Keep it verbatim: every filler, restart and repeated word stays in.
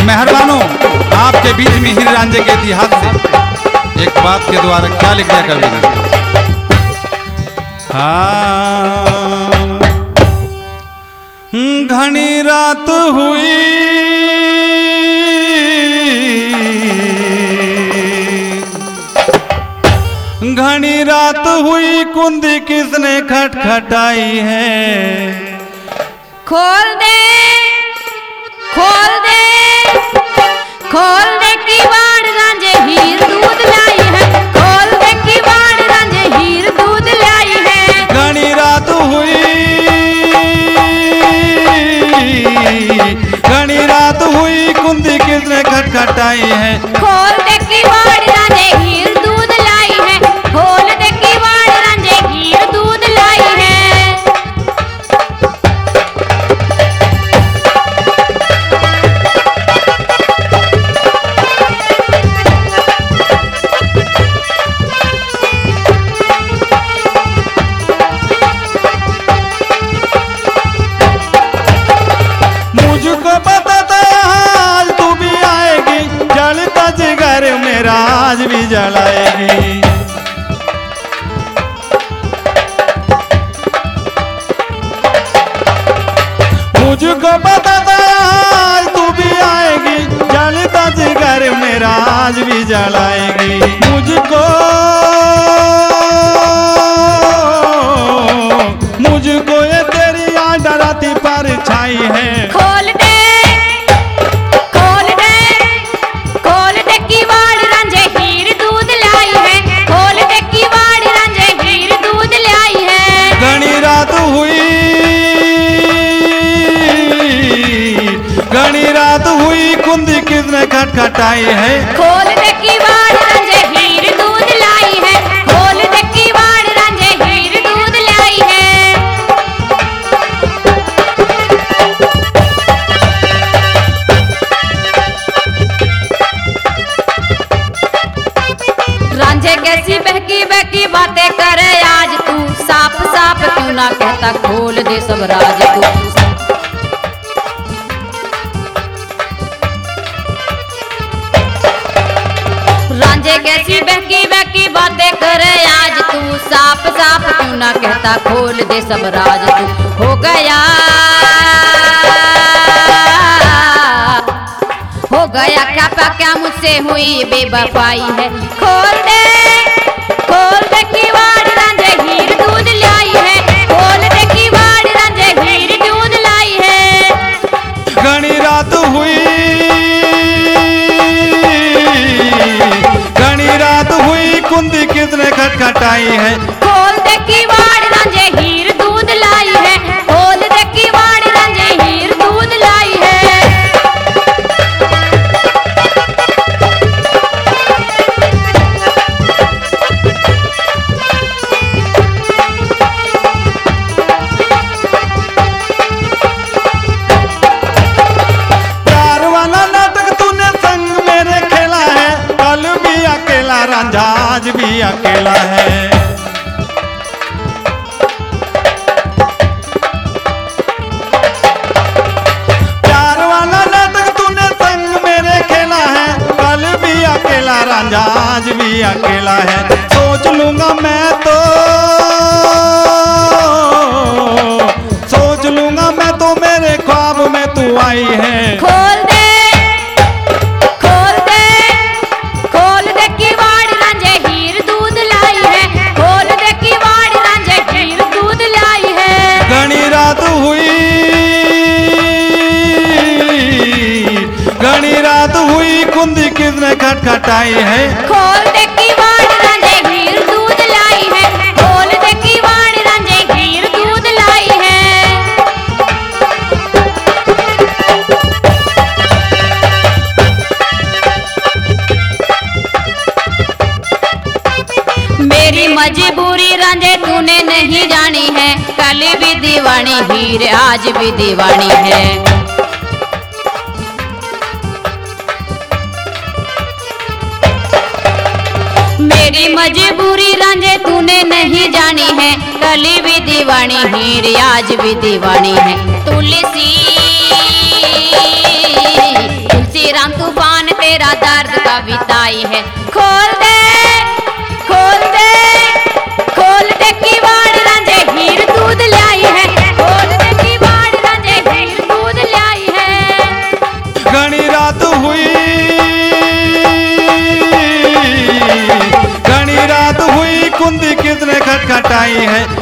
मेहरबानों, आपके बीच में हीर रांझे के इतिहास से एक बात के द्वारा क्या लिख दिया कवि ने। हाँ, घनी रात हुई घनी रात हुई कुंदी किसने खटखटाई है। खोल दे खोल दे खोल दे किवाड़ रांझे हीर दूध लाई है। खोल दे किवाड़ रांझे हीर दूध लाई है। घनी रात हुई घनी रात हुई कुंदी किसने खटखटाई है। खोल दे किवाड़ रांझे हीर दूध लाई है। खोल दे किवाड़ रांझे हीर दूध लाई है। मुझको पता था आज तू भी आएगी, जलता जिगर मेरा आज भी जलाएगी। मुझको पता था आज तू भी आएगी, जलता जिगर मेरा आज भी जलाएगी। मुझको मुझको ये तेरी याद डराती परछाई है। खोल दे खोल दे खोल दे किवाड़ रांझे हीर दूध लाई है। खोल दे किवाड़ रांझे हीर दूध लाई है। घनी रात हुई घनी रात हुई कुंदी किसने खटखटाई है। खोल दे किवाड़ रांझे हीर दूध लाई है। खोल दे किवाड़ रांझे हीर दूध लाई है। रांझे कैसी बहकी बहकी बातें करे आज तू। साफ साफ क्यों ना कहता खोल दे सब राज तू। रांझे कैसी बहकी बहकी बातें करे आज तू। साफ साफ क्यों ना कहता खोल दे सब राज तू। हो गया हो गया क्या पा क्या मुझसे हुई बेवफाई है। खोल दे खोल दे किवाड़ रांझे हीर दूध लाई है। खोल दे किवाड़ रांझे हीर दूध लाई है। घनी रात हुई घनी रात हुई कुंदी किसने खटखटाई है। खोल दे किवाड़ रांझे हीर दूध लाई है। खोल दे किवाड़ रांझे हीर दूध लाई है। प्यार वाला नाटक तूने संग मेरे खेला है। कल भी अकेला रांझा आज भी अकेला है। प्यार वाला नाटक तूने संग मेरे खेला है। कल भी अकेला रांझा आज भी अकेला है। सोच लूंगा मैं तो सोच लूंगा मैं तो मेरे ख्वाब में तू आई है। खोल दे खोल दे खोल दे किवाड़ रांझे हीर दूध लाई है। खोल दे किवाड़ रांझे हीर दूध लाई है। घनी रात हुई घनी रात हुई कुंदी किसने खटखटाई है। खोल दे किवाड़ रांझे हीर दूध लाई है। खोल दे किवाड़ रांझे हीर दूध लाई है। मेरी मजबूरी रांझे तूने नहीं जानी है। कल भी दीवानी हीर आज भी दीवानी है। मेरी मजबूरी रांझे तूने नहीं जानी है। कल भी दीवानी हीर आज भी दीवानी है। तुलसी तुलसी राम तूफान तेरा दर्द कविताई है। खोल दे खोल दे खोल दे किवाड़ रांझे हीर दूध लाई है। खोल दे किवाड़ रांझे हीर दूध लाई है। घनी रात हुई घनी रात हुई कुंदी किसने खटखटाई है।